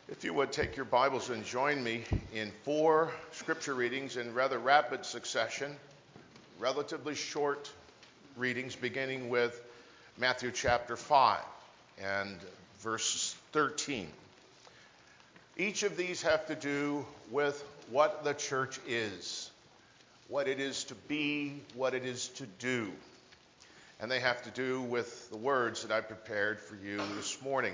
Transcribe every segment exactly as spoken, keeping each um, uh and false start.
If you would take your Bibles and join me in four scripture readings in rather rapid succession, relatively short readings beginning with Matthew chapter five and verse thirteen. Each of these have to do with what the church is, what it is to be, what it is to do. And they have to do with the words that I prepared for you this morning.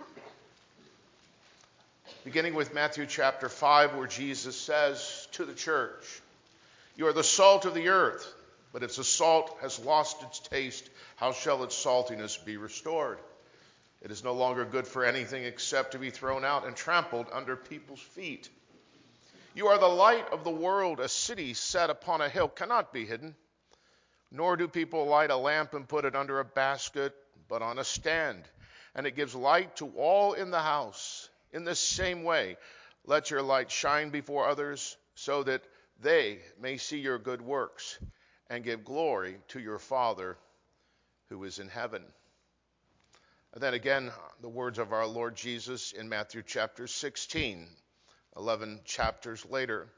Beginning with Matthew chapter five, where Jesus says to the church, "You are the salt of the earth, but if the salt has lost its taste, how shall its saltiness be restored? It is no longer good for anything except to be thrown out and trampled under people's feet. You are the light of the world. A city set upon a hill cannot be hidden. Nor do people light a lamp and put it under a basket, but on a stand, and it gives light to all in the house. In the same way, let your light shine before others, so that they may see your good works and give glory to your Father who is in heaven." And then again, the words of our Lord Jesus in Matthew chapter sixteen, eleven chapters later,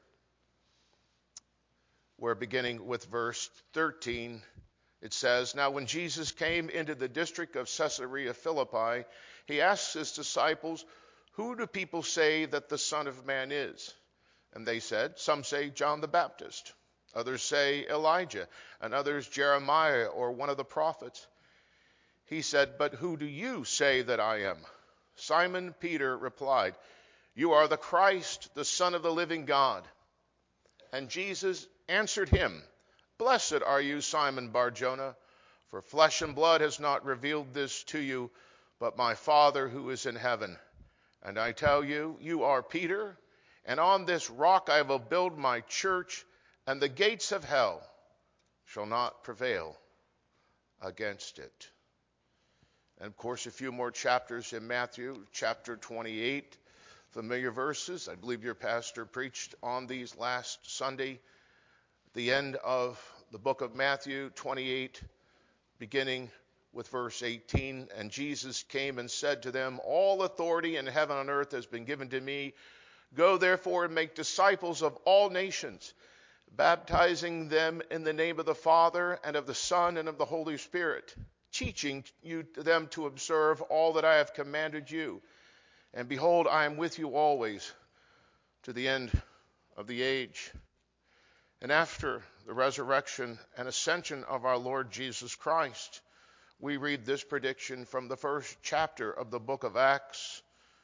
where beginning with verse thirteen, it says, "Now when Jesus came into the district of Caesarea Philippi, he asked his disciples, 'Who do people say that the Son of Man is?' And they said, 'Some say John the Baptist, others say Elijah, and others Jeremiah or one of the prophets.' He said, 'But who do you say that I am?' Simon Peter replied, 'You are the Christ, the Son of the living God.' And Jesus answered him, 'Blessed are you, Simon Bar-Jonah, for flesh and blood has not revealed this to you, but my Father who is in heaven. And I tell you, you are Peter, and on this rock I will build my church, and the gates of hell shall not prevail against it." And of course, a few more chapters in Matthew, chapter twenty-eight, familiar verses. I believe your pastor preached on these last Sunday. At the end of the book of Matthew twenty-eight, beginning with verse eighteen, "And Jesus came and said to them, 'All authority in heaven and earth has been given to me. Go therefore and make disciples of all nations, baptizing them in the name of the Father and of the Son and of the Holy Spirit, teaching you them to observe all that I have commanded you. And behold, I am with you always to the end of the age.'" And after the resurrection and ascension of our Lord Jesus Christ, we read this prediction from the first chapter of the book of Acts.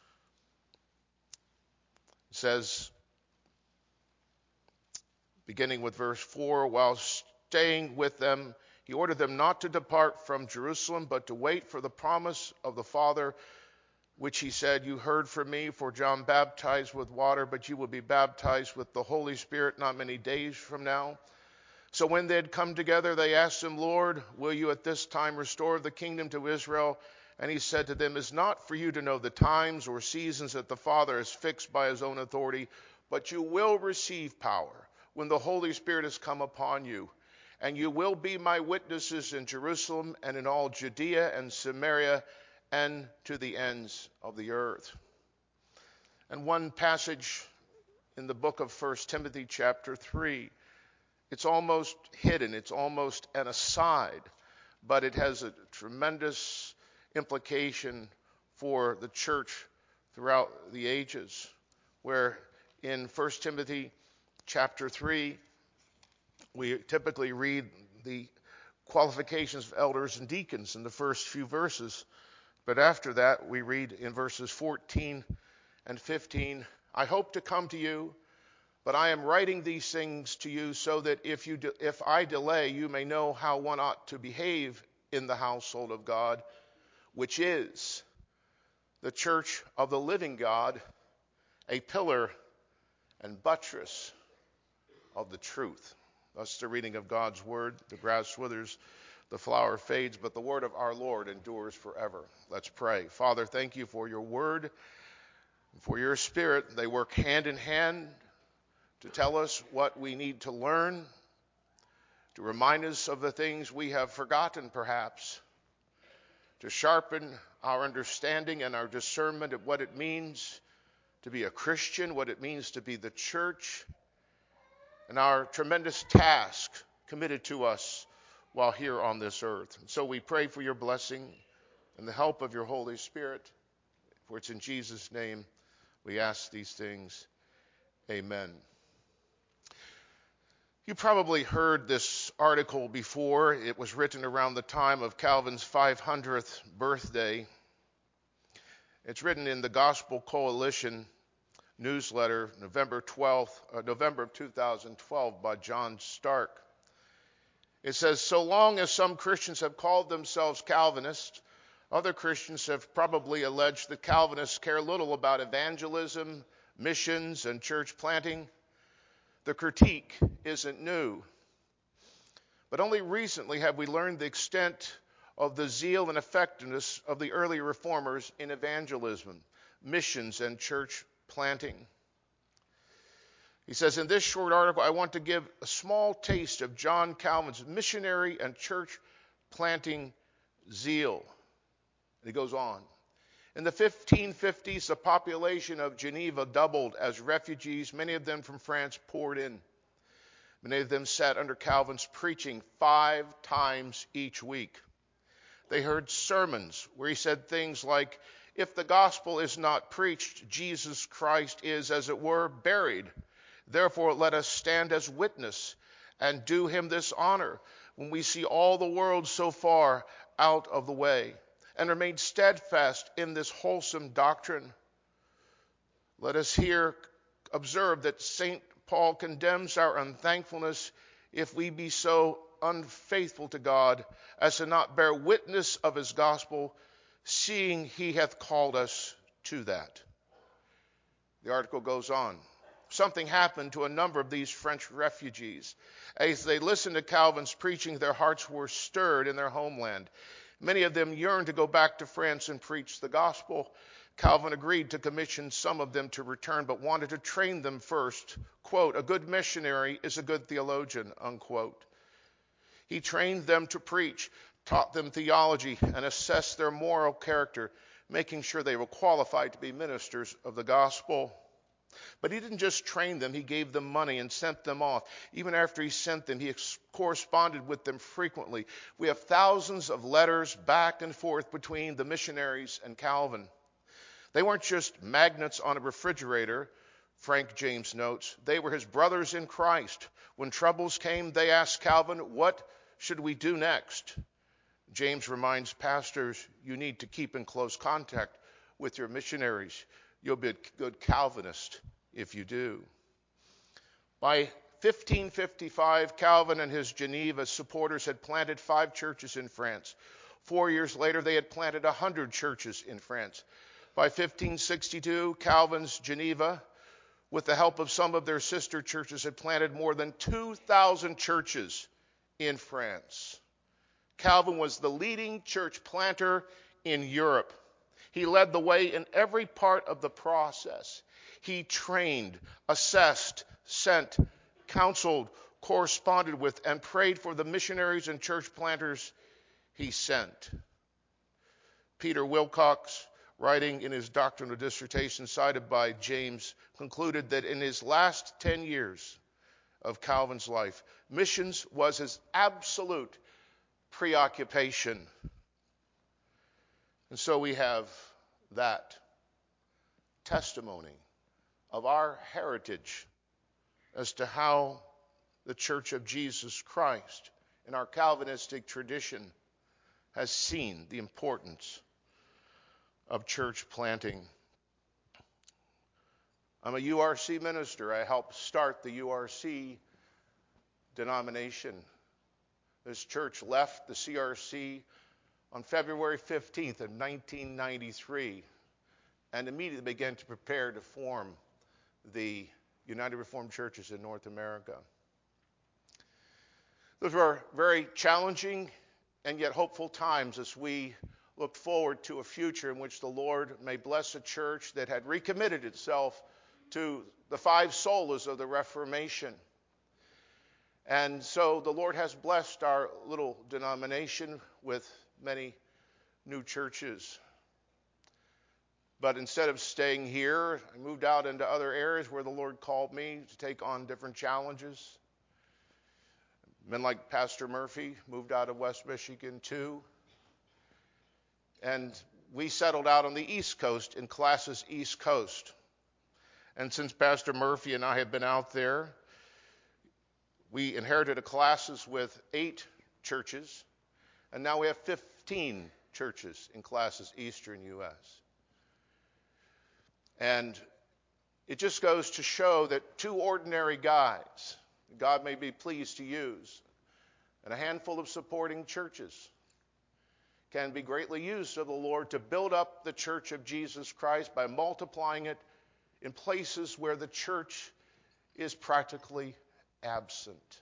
It says, beginning with verse four, "While staying with them, he ordered them not to depart from Jerusalem, but to wait for the promise of the Father, which he said, 'You heard from me, for John baptized with water, but you will be baptized with the Holy Spirit not many days from now.' So when they had come together, they asked him, 'Lord, will you at this time restore the kingdom to Israel?' And he said to them, 'It is not for you to know the times or seasons that the Father has fixed by his own authority, but you will receive power when the Holy Spirit has come upon you. And you will be my witnesses in Jerusalem and in all Judea and Samaria and to the ends of the earth.'" And one passage in the book of First Timothy chapter three, it's almost hidden, it's almost an aside, but it has a tremendous implication for the church throughout the ages, where in First Timothy chapter three, we typically read the qualifications of elders and deacons in the first few verses. But after that, we read in verses fourteen and fifteen, "I hope to come to you, but I am writing these things to you so that if you de- if I delay, you may know how one ought to behave in the household of God, which is the church of the living God, a pillar and buttress of the truth." Thus the reading of God's word. The grass withers, the flower fades, but the word of our Lord endures forever. Let's pray. Father, thank you for your word and for your spirit. They work hand in hand to tell us what we need to learn, to remind us of the things we have forgotten perhaps, to sharpen our understanding and our discernment of what it means to be a Christian, what it means to be the church, and our tremendous task committed to us while here on this earth. And so we pray for your blessing and the help of your Holy Spirit. For it's in Jesus' name we ask these things. Amen. You probably heard this article before. It was written around the time of Calvin's five hundredth birthday. It's written in the Gospel Coalition newsletter, November twelfth, uh, November of two thousand twelve, by John Stark. It says, so long as some Christians have called themselves Calvinists, other Christians have probably alleged that Calvinists care little about evangelism, missions, and church planting. The critique isn't new. But only recently have we learned the extent of the zeal and effectiveness of the early reformers in evangelism, missions, and church planting. He says, in this short article, I want to give a small taste of John Calvin's missionary and church planting zeal. And he goes on. In the fifteen fifties, the population of Geneva doubled as refugees, many of them from France, poured in. Many of them sat under Calvin's preaching five times each week. They heard sermons where he said things like, if the gospel is not preached, Jesus Christ is, as it were, buried. Therefore, let us stand as witness and do him this honor when we see all the world so far out of the way, and remain steadfast in this wholesome doctrine. Let us here observe that Saint Paul condemns our unthankfulness if we be so unfaithful to God as to not bear witness of his gospel, seeing he hath called us to that. The article goes on. Something happened to a number of these French refugees. As they listened to Calvin's preaching, their hearts were stirred in their homeland. Many of them yearned to go back to France and preach the gospel. Calvin agreed to commission some of them to return, but wanted to train them first. Quote, a good missionary is a good theologian, unquote. He trained them to preach, taught them theology, and assessed their moral character, making sure they were qualified to be ministers of the gospel. But he didn't just train them, he gave them money and sent them off. Even after he sent them, he ex- corresponded with them frequently. We have thousands of letters back and forth between the missionaries and Calvin. They weren't just magnets on a refrigerator, Frank James notes. They were his brothers in Christ. When troubles came, they asked Calvin, what should we do next? James reminds pastors, you need to keep in close contact with your missionaries. You'll be a good Calvinist if you do. By fifteen fifty-five, Calvin and his Geneva supporters had planted five churches in France. Four years later, they had planted one hundred churches in France. By fifteen sixty-two, Calvin's Geneva, with the help of some of their sister churches, had planted more than two thousand churches in France. Calvin was the leading church planter in Europe. He led the way in every part of the process. He trained, assessed, sent, counseled, corresponded with, and prayed for the missionaries and church planters he sent. Peter Wilcox, writing in his doctrinal dissertation cited by James, concluded that in his last ten years of Calvin's life, missions was his absolute preoccupation. And so we have that testimony of our heritage as to how the Church of Jesus Christ in our Calvinistic tradition has seen the importance of church planting. I'm a U R C minister. I helped start the U R C denomination. This church left the C R C on February fifteenth of nineteen ninety-three and immediately began to prepare to form the United Reformed Churches in North America. Those were very challenging and yet hopeful times as we looked forward to a future in which the Lord may bless a church that had recommitted itself to the five solas of the Reformation. And so the Lord has blessed our little denomination with many new churches. But instead of staying here, I moved out into other areas where the Lord called me to take on different challenges. Men like Pastor Murphy moved out of West Michigan too. And we settled out on the East Coast in Classis East Coast. And since Pastor Murphy and I have been out there, we inherited a Classis with eight churches, and now we have fifteen churches in Classis Eastern U S. And it just goes to show that two ordinary guys God may be pleased to use, and a handful of supporting churches can be greatly used of the Lord to build up the church of Jesus Christ by multiplying it in places where the church is practically absent.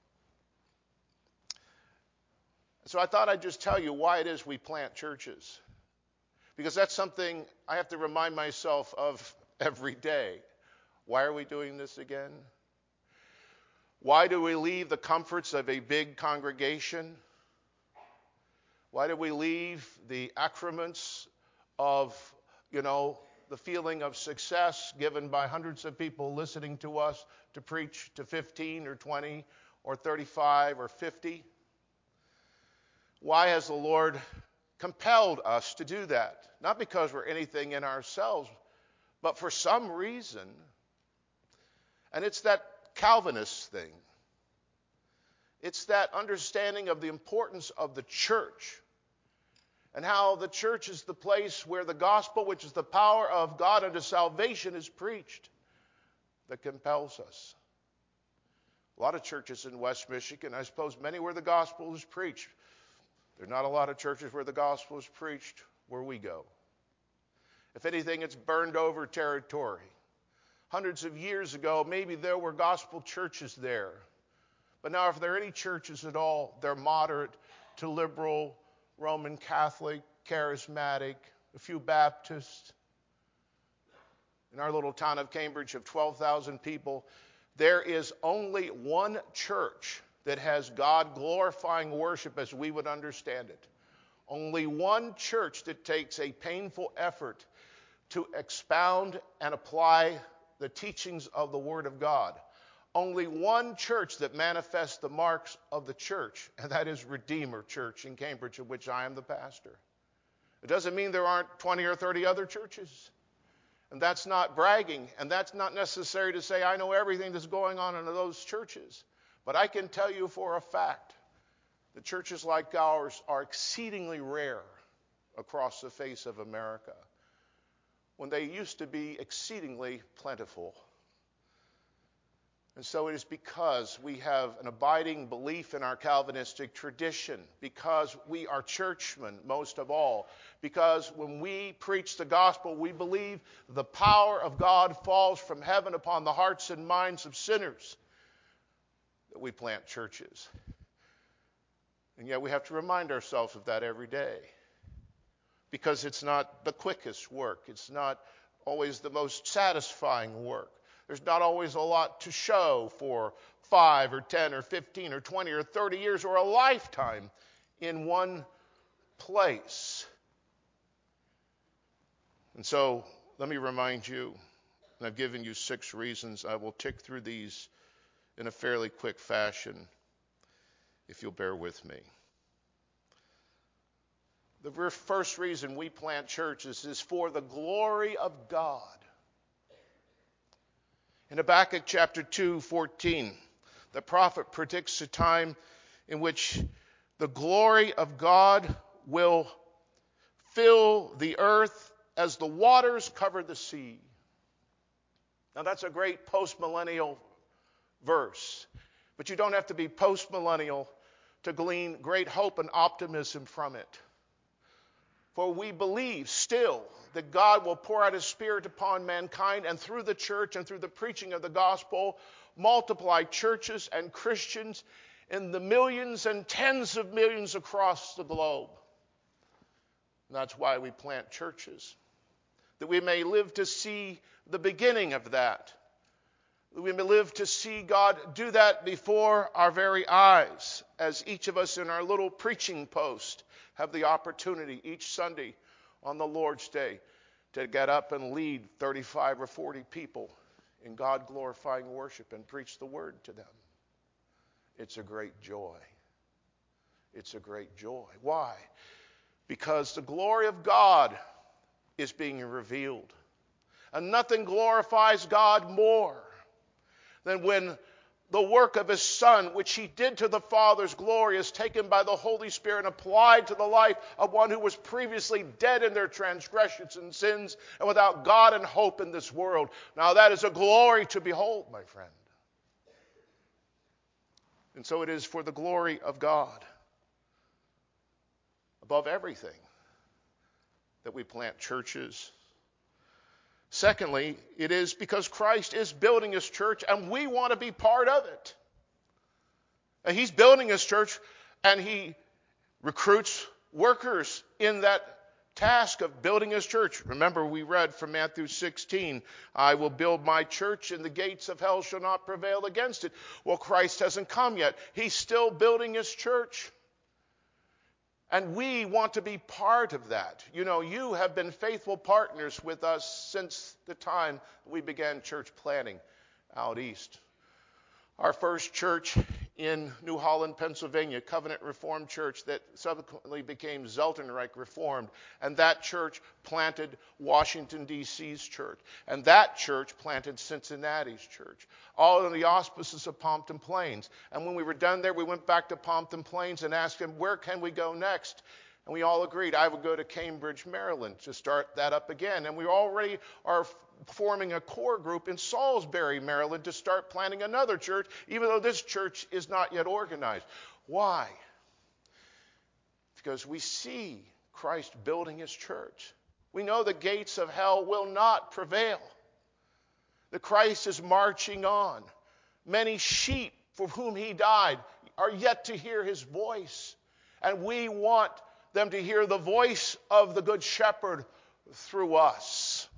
So I thought I'd just tell you why it is we plant churches, because that's something I have to remind myself of every day. Why are we doing this again? Why do we leave the comforts of a big congregation? Why do we leave the accoutrements of, you know, the feeling of success given by hundreds of people listening to us to preach to fifteen or twenty or thirty-five or fifty? Why has the Lord compelled us to do that? Not because we're anything in ourselves, but for some reason. And it's that Calvinist thing. It's that understanding of the importance of the church and how the church is the place where the gospel, which is the power of God unto salvation, is preached, that compels us. A lot of churches in West Michigan, I suppose many where the gospel is preached. There are not a lot of churches where the gospel is preached where we go. If anything, it's burned over territory. Hundreds of years ago, maybe there were gospel churches there. But now if there are any churches at all, they're moderate to liberal, Roman Catholic, charismatic, a few Baptists. In our little town of Cambridge of twelve thousand people, there is only one church that has God-glorifying worship as we would understand it. Only one church that takes a painful effort to expound and apply the teachings of the Word of God. Only one church that manifests the marks of the church, and that is Redeemer Church in Cambridge, of which I am the pastor. It doesn't mean there aren't twenty or thirty other churches. And that's not bragging, and that's not necessary to say I know everything that's going on in those churches. But I can tell you for a fact that churches like ours are exceedingly rare across the face of America, when they used to be exceedingly plentiful. And so it is because we have an abiding belief in our Calvinistic tradition, because we are churchmen most of all, because when we preach the gospel, we believe the power of God falls from heaven upon the hearts and minds of sinners, that we plant churches. And yet we have to remind ourselves of that every day, because it's not the quickest work. It's not always the most satisfying work. There's not always a lot to show for five or ten or fifteen or twenty or thirty years or a lifetime in one place. And so let me remind you, and I've given you six reasons. I will tick through these in a fairly quick fashion, if you'll bear with me. The first reason we plant churches is for the glory of God. In Habakkuk chapter two, fourteen, the prophet predicts a time in which the glory of God will fill the earth as the waters cover the sea. Now that's a great post-millennial verse, but you don't have to be post-millennial to glean great hope and optimism from it. For we believe still that God will pour out His Spirit upon mankind, and through the church and through the preaching of the gospel, multiply churches and Christians in the millions and tens of millions across the globe. And that's why we plant churches, that we may live to see the beginning of that. That we may live to see God do that before our very eyes, as each of us in our little preaching post have the opportunity each Sunday on the Lord's Day to get up and lead thirty-five or forty people in God-glorifying worship and preach the word to them. It's a great joy. It's a great joy. Why? Because the glory of God is being revealed. And nothing glorifies God more than when the work of his Son, which he did to the Father's glory, is taken by the Holy Spirit and applied to the life of one who was previously dead in their transgressions and sins and without God and hope in this world. Now that is a glory to behold, my friend. And so it is for the glory of God, above everything, that we plant churches. Secondly, it is because Christ is building his church and we want to be part of it. And he's building his church and he recruits workers in that task of building his church. Remember, we read from Matthew sixteen, I will build my church and the gates of hell shall not prevail against it. Well, Christ hasn't come yet. He's still building his church. And we want to be part of that. You know, you have been faithful partners with us since the time we began church planting out east. Our first church in New Holland, Pennsylvania, Covenant Reformed Church, that subsequently became Zeltenreich Reformed. And that church planted Washington, D C's church. And that church planted Cincinnati's church. All in the auspices of Pompton Plains. And when we were done there, we went back to Pompton Plains and asked him, where can we go next? And we all agreed, I would go to Cambridge, Maryland to start that up again. And we already are forming a core group in Salisbury, Maryland to start planting another church, even though this church is not yet organized. Why? Because we see Christ building his church. We know the gates of hell will not prevail. The Christ is marching on. Many sheep for whom he died are yet to hear his voice. And we want them to hear the voice of the Good Shepherd through us.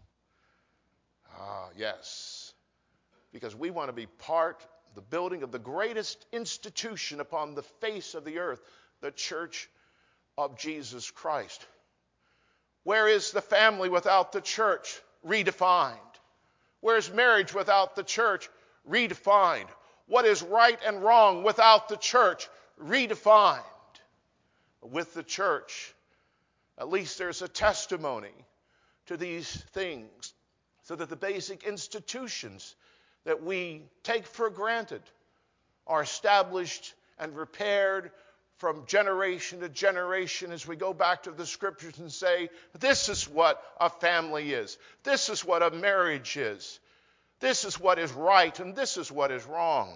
Ah, yes. Because we want to be part of the building of the greatest institution upon the face of the earth, the Church of Jesus Christ. Where is the family without the church? Redefined. Where is marriage without the church? Redefined. What is right and wrong without the church? Redefined. With the church, at least there's a testimony to these things, so that the basic institutions that we take for granted are established and repaired from generation to generation as we go back to the scriptures and say, this is what a family is. This is what a marriage is. This is what is right and this is what is wrong.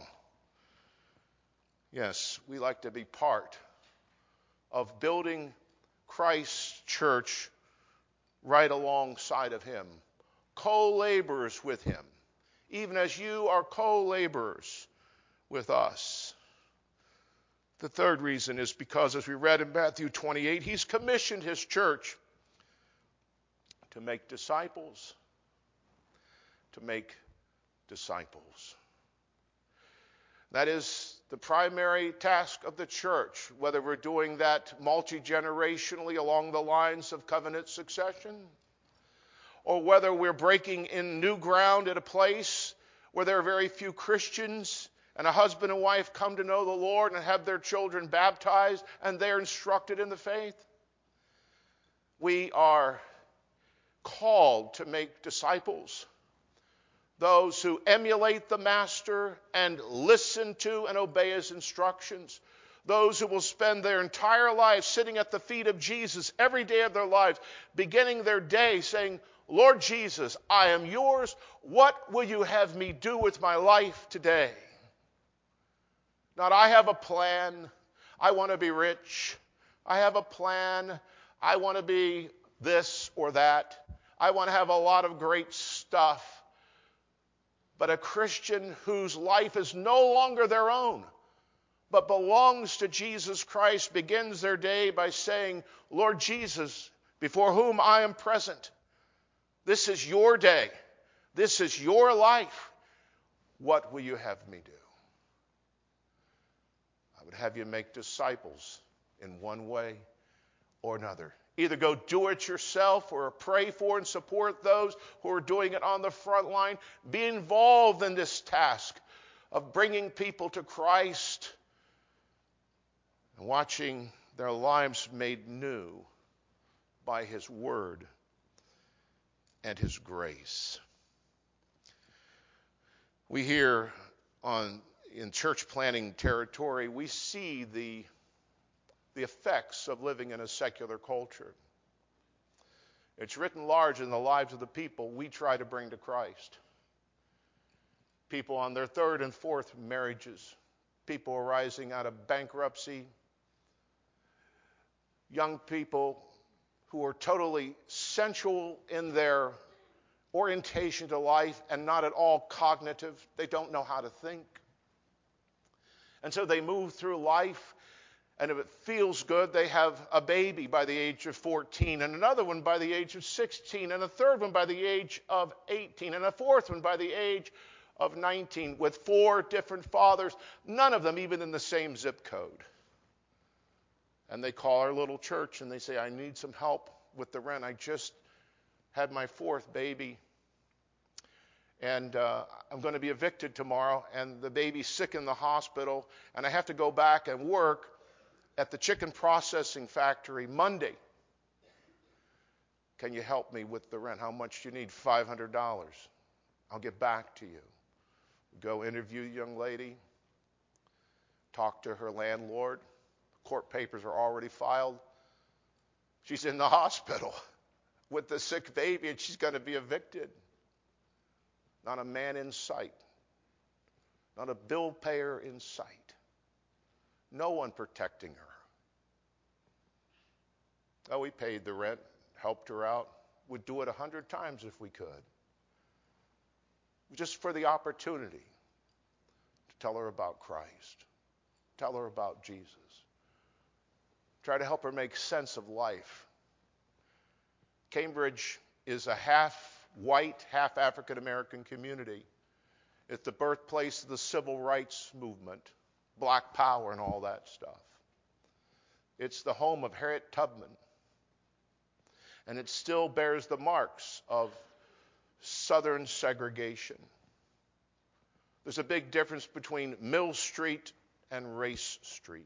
Yes, we like to be part of building Christ's church right alongside of him. Co-laborers with him, even as you are co-laborers with us. The third reason is because, as we read in Matthew twenty-eight, he's commissioned his church to make disciples. To make disciples. That is the primary task of the church, whether we're doing that multi-generationally along the lines of covenant succession, or whether we're breaking in new ground at a place where there are very few Christians and a husband and wife come to know the Lord and have their children baptized and they're instructed in the faith. We are called to make disciples. Those who emulate the Master and listen to and obey his instructions. Those who will spend their entire lives sitting at the feet of Jesus every day of their lives, beginning their day saying, Lord Jesus, I am yours. What will you have me do with my life today? Not, I have a plan. I want to be rich. I have a plan. I want to be this or that. I want to have a lot of great stuff. But a Christian whose life is no longer their own, but belongs to Jesus Christ, begins their day by saying, Lord Jesus, before whom I am present, this is your day. This is your life. What will you have me do? I would have you make disciples in one way or another. Either go do it yourself or pray for and support those who are doing it on the front line. Be involved in this task of bringing people to Christ and watching their lives made new by his word and his grace. We hear on in church planting territory, we see the, the effects of living in a secular culture. It's written large in the lives of the people we try to bring to Christ. People on their third and fourth marriages, people arising out of bankruptcy, young people who are totally sensual in their orientation to life and not at all cognitive. They don't know how to think. And so they move through life, and if it feels good, they have a baby by the age of fourteen, and another one by the age of sixteen, and a third one by the age of eighteen, and a fourth one by the age of nineteen, with four different fathers, none of them even in the same zip code. And they call our little church and they say, I need some help with the rent. I just had my fourth baby, and uh, I'm going to be evicted tomorrow, and the baby's sick in the hospital, and I have to go back and work at the chicken processing factory Monday. Can you help me with the rent? How much do you need? five hundred dollars. I'll get back to you. Go interview the young lady, talk to her landlord. Court papers are already filed. She's in the hospital with the sick baby, and she's going to be evicted. Not a man in sight. Not a bill payer in sight. No one protecting her. Oh, we paid the rent, helped her out. Would do it a hundred times if we could. Just for the opportunity to tell her about Christ. Tell her about Jesus. Try to help her make sense of life. Cambridge is a half white, half African American community. It's the birthplace of the civil rights movement, Black Power and all that stuff. It's the home of Harriet Tubman. And it still bears the marks of Southern segregation. There's a big difference between Mill Street and Race Street.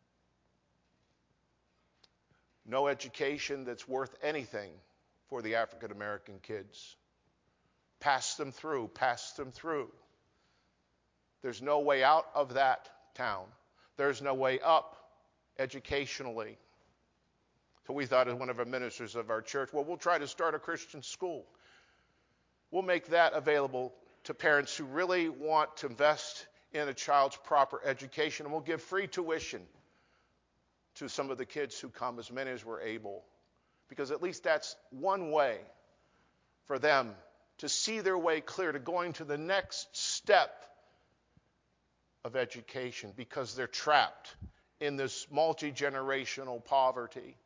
No education that's worth anything for the African American kids. Pass them through, pass them through. There's no way out of that town. There's no way up educationally. So we thought, as one of our ministers of our church, well, we'll try to start a Christian school. We'll make that available to parents who really want to invest in a child's proper education, and we'll give free tuition to some of the kids who come, as many as we're able, because at least that's one way for them to see their way clear to going to the next step of education, because they're trapped in this multi-generational poverty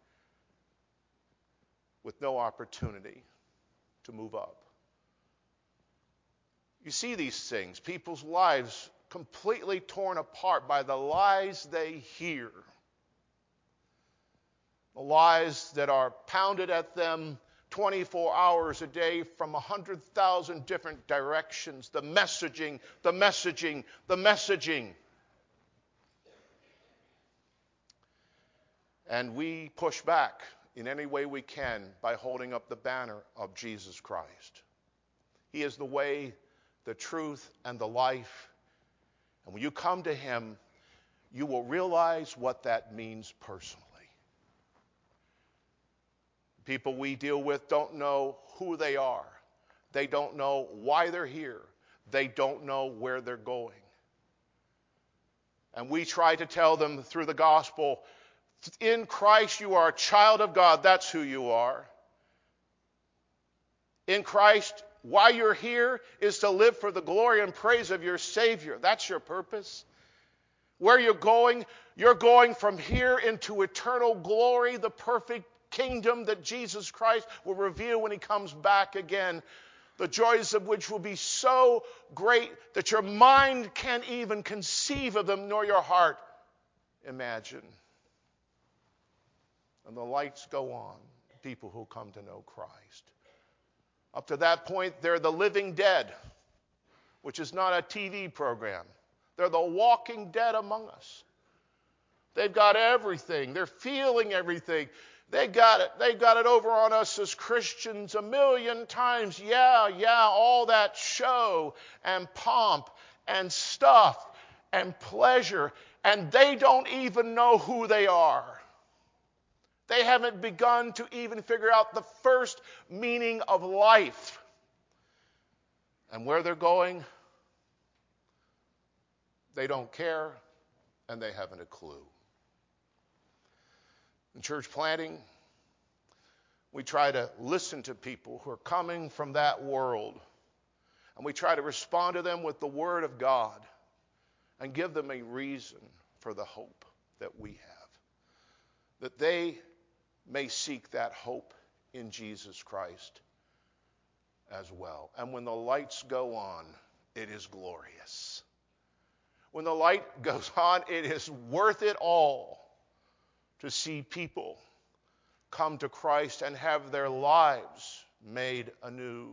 with no opportunity to move up. You see these things, people's lives completely torn apart by the lies they hear. The lies that are pounded at them twenty-four hours a day from one hundred thousand different directions. The messaging, the messaging, the messaging. And we push back in any way we can by holding up the banner of Jesus Christ. He is the way, the truth, and the life. And when you come to him, you will realize what that means personally. People we deal with don't know who they are. They don't know why they're here. They don't know where they're going. And we try to tell them through the gospel, in Christ you are a child of God. That's who you are. In Christ, why you're here is to live for the glory and praise of your Savior. That's your purpose. Where you're going, you're going from here into eternal glory, the perfect kingdom that Jesus Christ will reveal when he comes back again. The joys of which will be so great that your mind can't even conceive of them, nor your heart imagine. and the lights go on, people who come to know Christ. Up to that point, they're the living dead, which is not a T V program. They're the walking dead among us. They've got everything. They're feeling everything. They got it. They got it over on us as Christians a million times. Yeah, yeah, all that show and pomp and stuff and pleasure. And they don't even know who they are. They haven't begun to even figure out the first meaning of life. And where they're going, they don't care, and they haven't a clue. In church planting, we try to listen to people who are coming from that world, and we try to respond to them with the Word of God and give them a reason for the hope that we have, that they may seek that hope in Jesus Christ as well. And when the lights go on, it is glorious. When the light goes on, it is worth it all to see people come to Christ and have their lives made anew.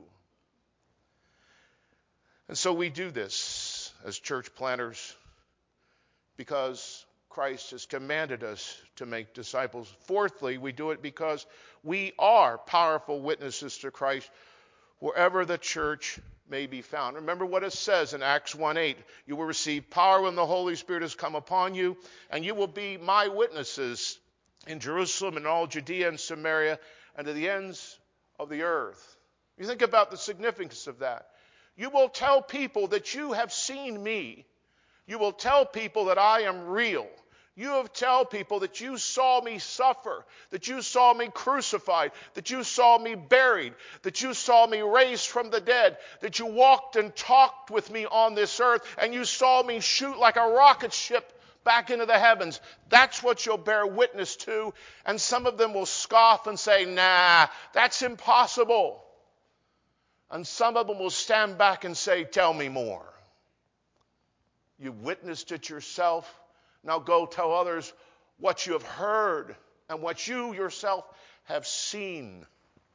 And so we do this as church planters because Christ has commanded us to make disciples. Fourthly, we do it because we are powerful witnesses to Christ wherever the church may be found. Remember what it says in Acts one eight. You will receive power when the Holy Spirit has come upon you, and you will be my witnesses in Jerusalem and all Judea and Samaria and to the ends of the earth. You think about the significance of that. You will tell people that you have seen me. You will tell people that I am real. You have tell people that you saw me suffer, that you saw me crucified, that you saw me buried, that you saw me raised from the dead, that you walked and talked with me on this earth, and you saw me shoot like a rocket ship back into the heavens. That's what you'll bear witness to. And some of them will scoff and say, nah, that's impossible. And some of them will stand back and say, tell me more. You witnessed it yourself. Now go tell others what you have heard and what you yourself have seen.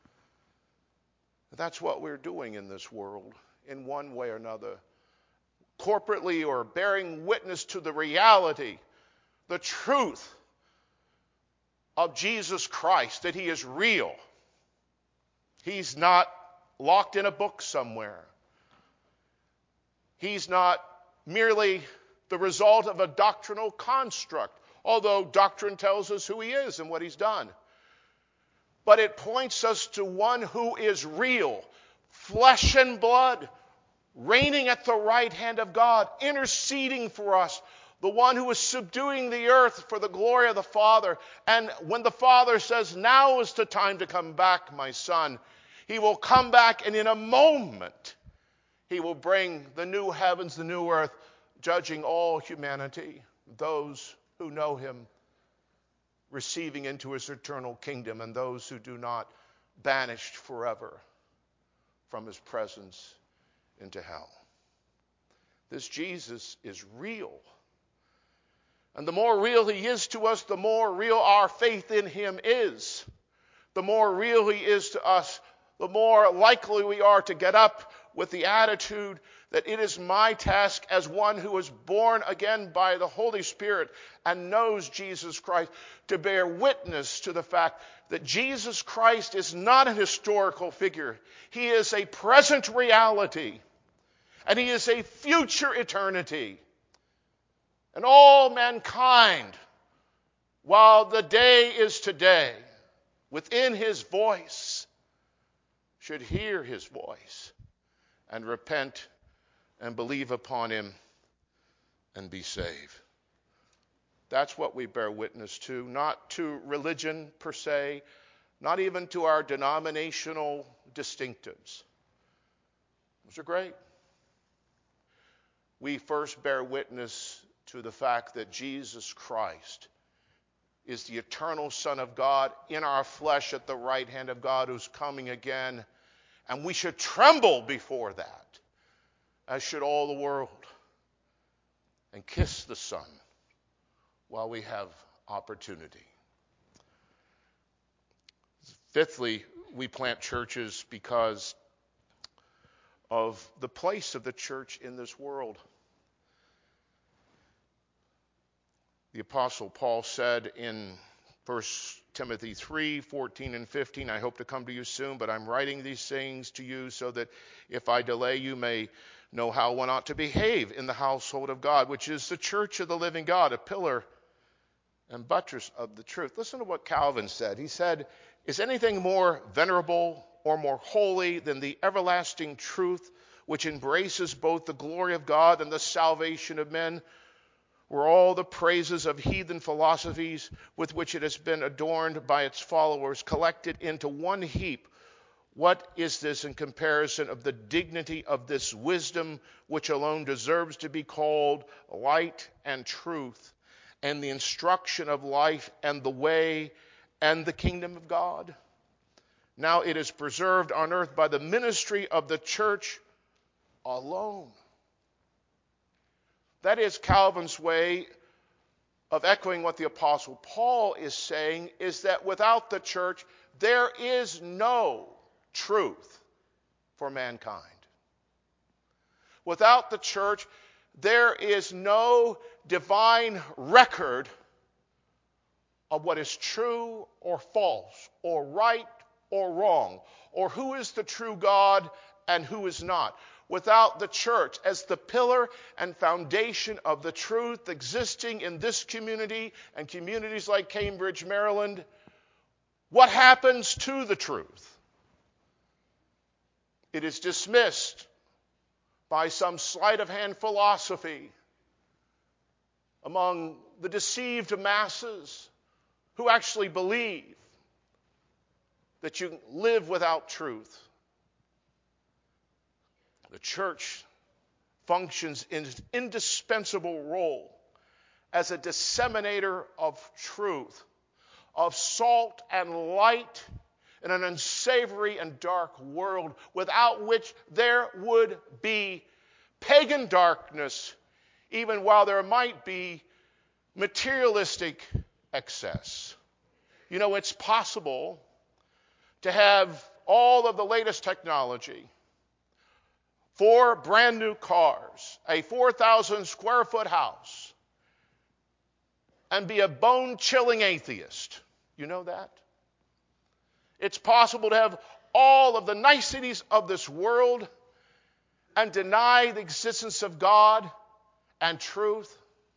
That's what we're doing in this world in one way or another. Corporately or bearing witness to the reality, the truth of Jesus Christ, that he is real. He's not locked in a book somewhere. He's not merely the result of a doctrinal construct, although doctrine tells us who he is and what he's done. But it points us to one who is real, flesh and blood, reigning at the right hand of God, interceding for us, the one who is subduing the earth for the glory of the Father. And when the Father says, now is the time to come back, my son, he will come back, and in a moment he will bring the new heavens, the new earth, judging all humanity, those who know him, receiving into his eternal kingdom, and those who do not, banished forever from his presence into hell. This Jesus is real. And the more real he is to us, the more real our faith in him is. The more real he is to us, the more likely we are to get up with the attitude that it is my task as one who is born again by the Holy Spirit and knows Jesus Christ to bear witness to the fact that Jesus Christ is not a historical figure. He is a present reality, and he is a future eternity. And all mankind, while the day is today, within his voice, should hear his voice and repent and believe upon him and be saved. That's what we bear witness to, not to religion per se, not even to our denominational distinctives. Those are great. We first bear witness to the fact that Jesus Christ is the eternal Son of God in our flesh at the right hand of God, who's coming again. And we should tremble before that, as should all the world, and kiss the Son while we have opportunity. Fifthly, we plant churches because of the place of the church in this world. The Apostle Paul said in First Timothy three, fourteen and fifteen, I hope to come to you soon, but I'm writing these things to you so that if I delay, you may know how one ought to behave in the household of God, which is the church of the living God, a pillar and buttress of the truth. Listen to what Calvin said. He said, is anything more venerable or more holy than the everlasting truth, which embraces both the glory of God and the salvation of men? Were all the praises of heathen philosophies with which it has been adorned by its followers collected into one heap, what is this in comparison of the dignity of this wisdom, which alone deserves to be called light and truth, and the instruction of life and the way and the kingdom of God? Now it is preserved on earth by the ministry of the church alone. That is Calvin's way of echoing what the Apostle Paul is saying, is that without the church, there is no truth for mankind. Without the church, there is no divine record of what is true or false, or right or wrong, or who is the true God and who is not. Without the church as the pillar and foundation of the truth existing in this community and communities like Cambridge, Maryland, what happens to the truth? It is dismissed by some sleight of hand philosophy among the deceived masses who actually believe that you live without truth. The church functions in an indispensable role as a disseminator of truth, of salt and light in an unsavory and dark world, without which there would be pagan darkness, even while there might be materialistic excess. You know, it's possible to have all of the latest technology, four brand new cars, a four thousand square foot house, and be a bone-chilling atheist. You know that? It's possible to have all of the niceties of this world and deny the existence of God and truth.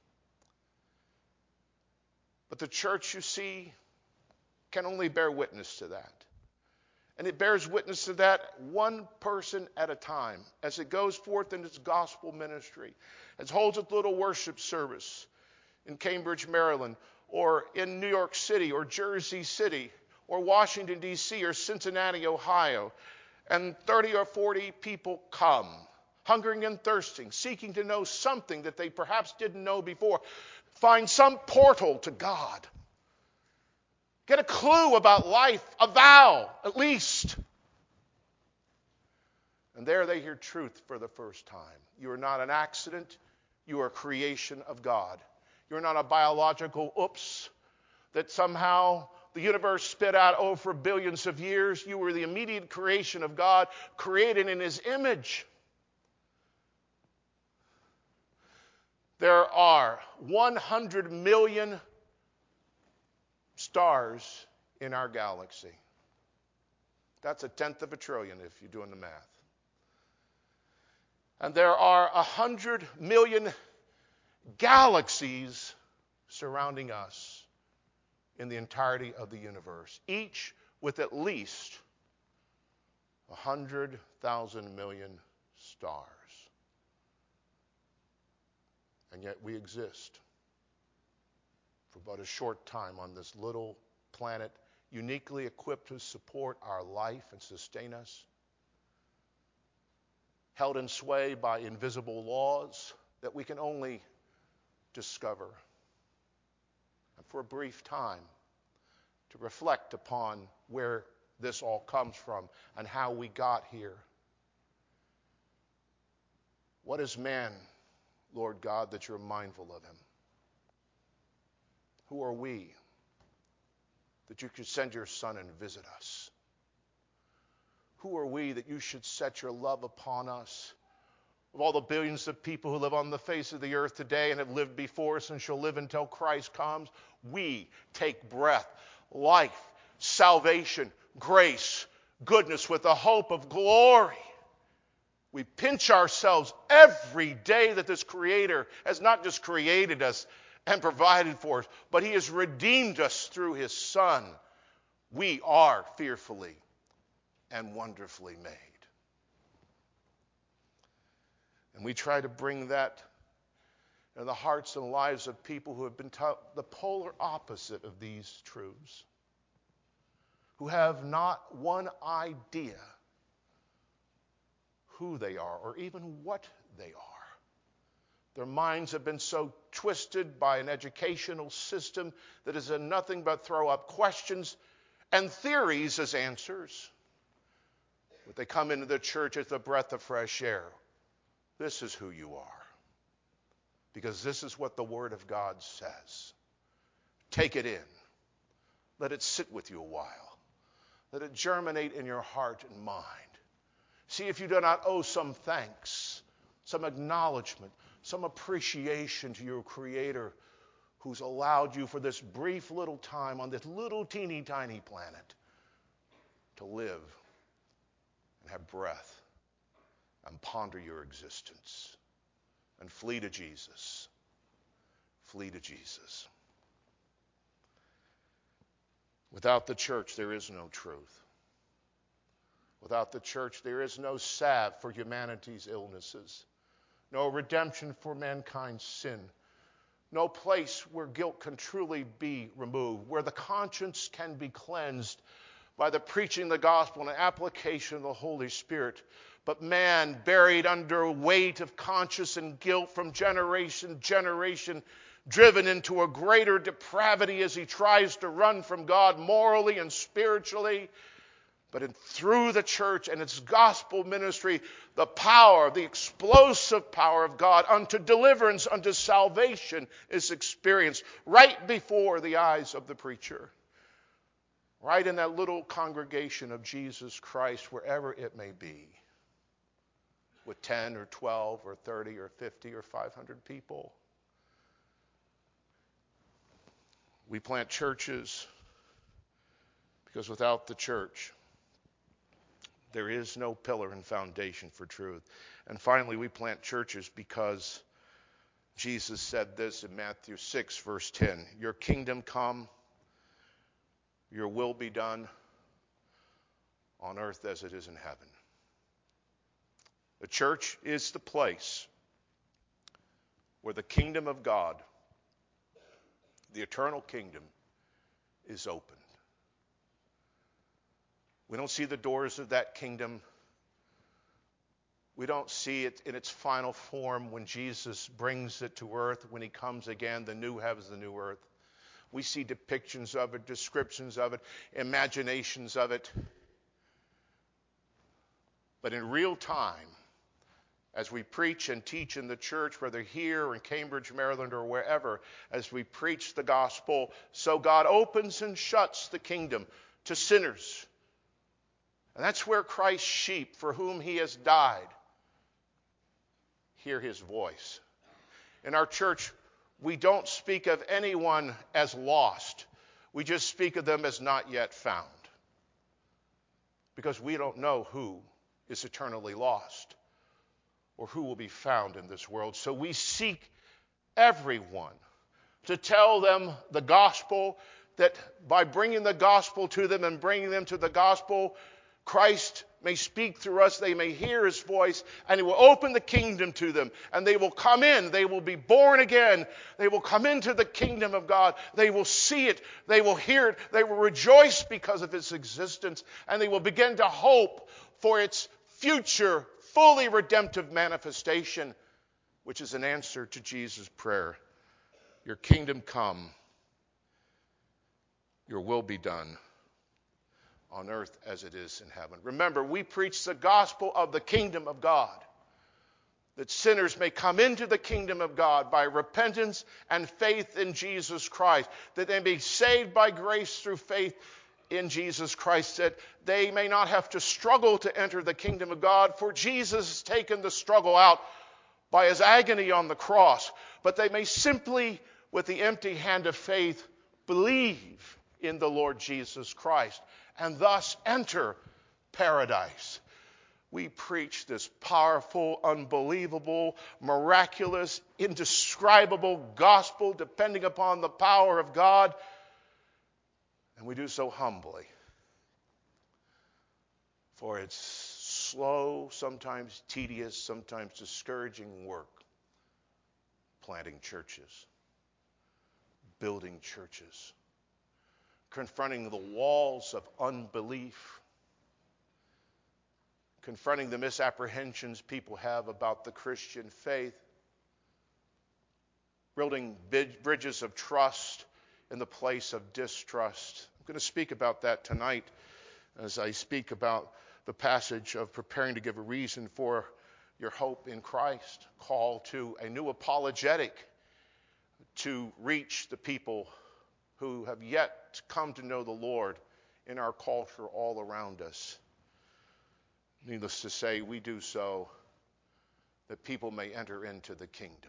But the church, you see, can only bear witness to that. And it bears witness to that one person at a time as it goes forth in its gospel ministry, as it holds its little worship service in Cambridge, Maryland, or in New York City, or Jersey City, or Washington, D C, or Cincinnati, Ohio. And thirty or forty people come, hungering and thirsting, seeking to know something that they perhaps didn't know before. Find some portal to God. Get a clue about life, a vow, at least. And there they hear truth for the first time. You are not an accident. You are a creation of God. You're not a biological oops that somehow the universe spit out over billions of years. You were the immediate creation of God, created in His image. There are one hundred million stars in our galaxy. That's a tenth of a trillion if you're doing the math. And there are a hundred million galaxies surrounding us in the entirety of the universe, each with at least a hundred thousand million stars. And yet we exist for but a short time on this little planet, uniquely equipped to support our life and sustain us, held in sway by invisible laws that we can only discover. And for a brief time, to reflect upon where this all comes from and how we got here. What is man, Lord God, that you're mindful of him? Who are we that you could send your Son and visit us? Who are we that you should set your love upon us? Of all the billions of people who live on the face of the earth today and have lived before us and shall live until Christ comes, we take breath, life, salvation, grace, goodness with the hope of glory. We pinch ourselves every day that this Creator has not just created us and provided for us, but He has redeemed us through His Son. We are fearfully and wonderfully made. And we try to bring that in the hearts and lives of people who have been taught the polar opposite of these truths, who have not one idea who they are or even what they are. Their minds have been so twisted by an educational system that has done nothing but throw up questions and theories as answers. But they come into the church as a breath of fresh air. This is who you are. Because this is what the Word of God says. Take it in. Let it sit with you a while. Let it germinate in your heart and mind. See if you do not owe some thanks, some acknowledgement, some appreciation to your Creator who's allowed you for this brief little time on this little teeny tiny planet to live and have breath and ponder your existence and flee to Jesus. Flee to Jesus. Without the church, there is no truth. Without the church, there is no salve for humanity's illnesses, no redemption for mankind's sin, no place where guilt can truly be removed, where the conscience can be cleansed by the preaching of the gospel and the application of the Holy Spirit. But man, buried under weight of conscience and guilt from generation to generation, driven into a greater depravity as he tries to run from God morally and spiritually. But in, through the church and its gospel ministry, the power, the explosive power of God unto deliverance, unto salvation is experienced right before the eyes of the preacher. Right in that little congregation of Jesus Christ, wherever it may be, with ten or twelve or thirty or fifty or five hundred people. We plant churches because without the church, there is no pillar and foundation for truth. And finally, we plant churches because Jesus said this in Matthew six, verse ten. Your kingdom come, your will be done on earth as it is in heaven. The church is the place where the kingdom of God, the eternal kingdom, is opened. We don't see the doors of that kingdom. We don't see it in its final form when Jesus brings it to earth, when he comes again, the new heavens, the new earth. We see depictions of it, descriptions of it, imaginations of it. But in real time, as we preach and teach in the church, whether here or in Cambridge, Maryland, or wherever, as we preach the gospel, so God opens and shuts the kingdom to sinners. And that's where Christ's sheep, for whom he has died, hear his voice. In our church, we don't speak of anyone as lost. We just speak of them as not yet found. Because we don't know who is eternally lost or who will be found in this world. So we seek everyone to tell them the gospel, that by bringing the gospel to them and bringing them to the gospel, Christ may speak through us, they may hear his voice, and he will open the kingdom to them, and they will come in, they will be born again, they will come into the kingdom of God, they will see it, they will hear it, they will rejoice because of its existence, and they will begin to hope for its future, fully redemptive manifestation, which is an answer to Jesus' prayer. Your kingdom come, your will be done on earth as it is in heaven. Remember, we preach the gospel of the kingdom of God, that sinners may come into the kingdom of God by repentance and faith in Jesus Christ, that they may be saved by grace through faith in Jesus Christ, that they may not have to struggle to enter the kingdom of God, for Jesus has taken the struggle out by his agony on the cross, but they may simply, with the empty hand of faith, believe in the Lord Jesus Christ and thus enter paradise. We preach this powerful, unbelievable, miraculous, indescribable gospel depending upon the power of God, and we do so humbly. For it's slow, sometimes tedious, sometimes discouraging work planting churches, building churches, confronting the walls of unbelief, confronting the misapprehensions people have about the Christian faith, building bridges of trust in the place of distrust. I'm going to speak about that tonight as I speak about the passage of preparing to give a reason for your hope in Christ, call to a new apologetic to reach the people who have yet come to know the Lord in our culture all around us. Needless to say, we do so that people may enter into the kingdom.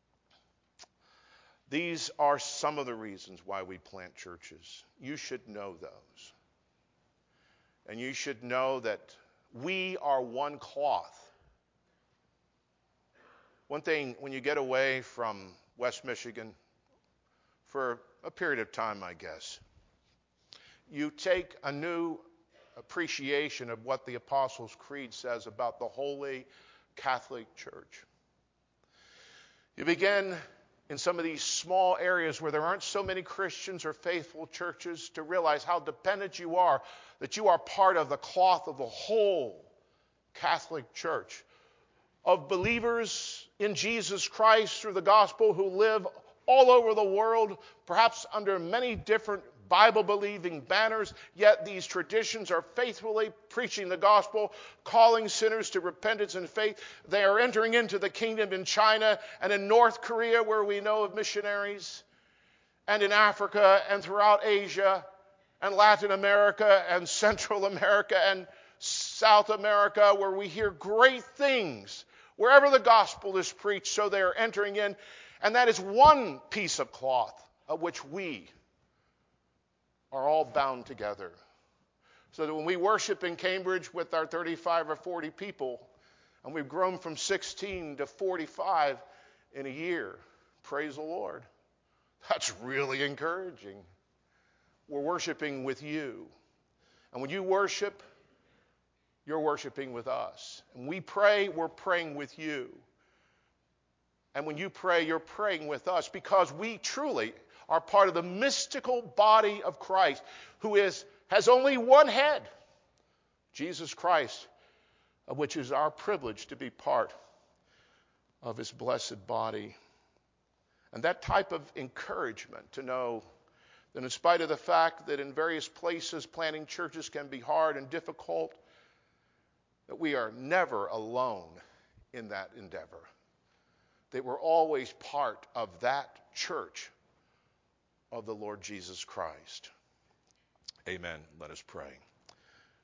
These are some of the reasons why we plant churches. You should know those. And you should know that we are one cloth. One thing, when you get away from West Michigan for a period of time, I guess, you take a new appreciation of what the Apostles' Creed says about the Holy Catholic Church. You begin in some of these small areas where there aren't so many Christians or faithful churches to realize how dependent you are, that you are part of the cloth of the whole Catholic Church, of believers in Jesus Christ through the gospel who live all over the world, perhaps under many different Bible-believing banners, yet these traditions are faithfully preaching the gospel, calling sinners to repentance and faith. They are entering into the kingdom in China and in North Korea, where we know of missionaries, and in Africa and throughout Asia and Latin America and Central America and South America, where we hear great things wherever the gospel is preached. So they are entering in, and that is one piece of cloth of which we are all bound together. So that when we worship in Cambridge with our thirty-five or forty people, and we've grown from sixteen to forty-five in a year, praise the Lord. That's really encouraging. We're worshiping with you. And when you worship, you're worshiping with us. And we pray, we're praying with you. And when you pray, you're praying with us, because we truly are part of the mystical body of Christ, who is has only one head, Jesus Christ, of which is our privilege to be part of his blessed body. And that type of encouragement to know that in spite of the fact that in various places planting churches can be hard and difficult, that we are never alone in that endeavor, that we're always part of that church of the Lord Jesus Christ. Amen. Let us pray.